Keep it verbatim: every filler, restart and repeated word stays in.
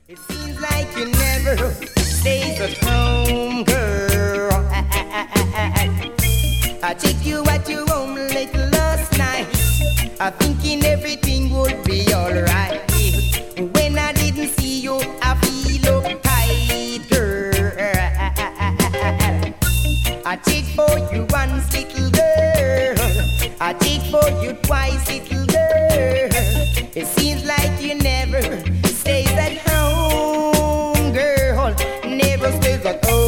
It seems like you never stays at home, girl. I take you at your home late last night, I thinking everything would be alright. When I didn't see you, I feel uptight, girl. I take for you once, little girl. I take for you twice, little girl. It seems like you never stays at home, girl. Never stays at home.